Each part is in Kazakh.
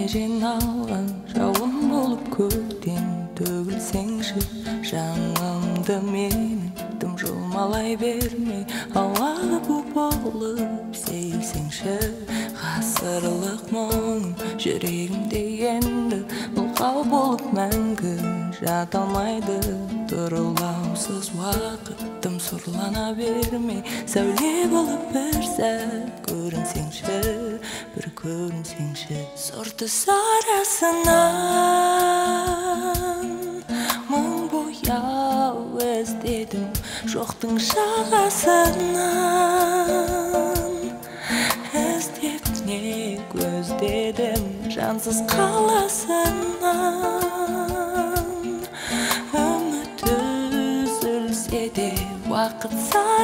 жиналған жауын болып көктен төгілсеңші жанымды менің тым жұлмалай бермей ауаға бу болып сейсеңші ғасырлық мұңым жүрегімде енді мылқау болып мәңгі жата алмайды тұрылаусыз уақытым сұрлана бермей сәуле болып бір сәт көрінсеңші бір көрінсеңші сұрты сарасынан мың бояу іздедім жоқтың жағасынан іздеп не көздедім жансыз қаласынан үміт үзілсе де уақыт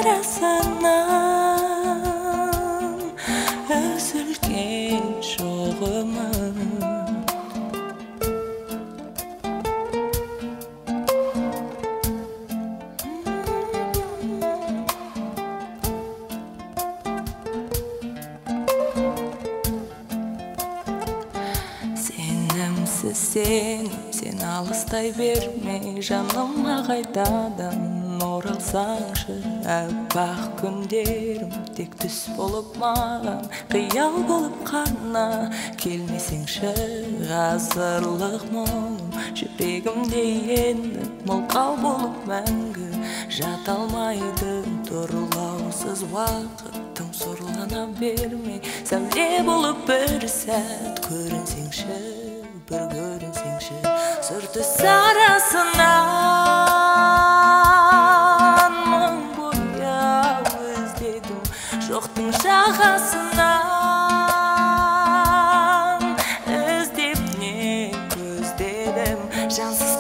сарасынан үзілген жоқ үміт сен алыстай бермей жаныма қайтадан оралсаңшы аппақ күндерім тек түс болып маған қиял болып қана келмесеңші ғасырлық мұңым жүрегімде енді мылқау болып мәңгі жата алмайды тұрылаусыз уақытым сұрлана бермей сәуле болып бір сәт көрінсеңші бір көрінсеңші сұрты сарасынан мың бояу іздедім жоқтың жағасынан іздеп не көздедім жансыз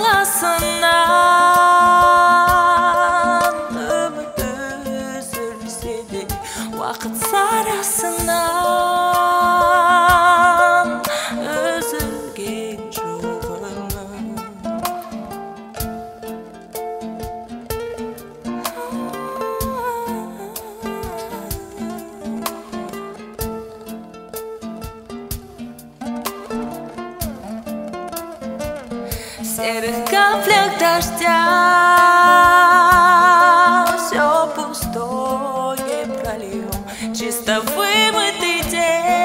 қаласынан үміт үзілсе де уақыт сарасынан үзілген жоқ үміт В серых каплях дождя все пустое прольем чисто вымытый день.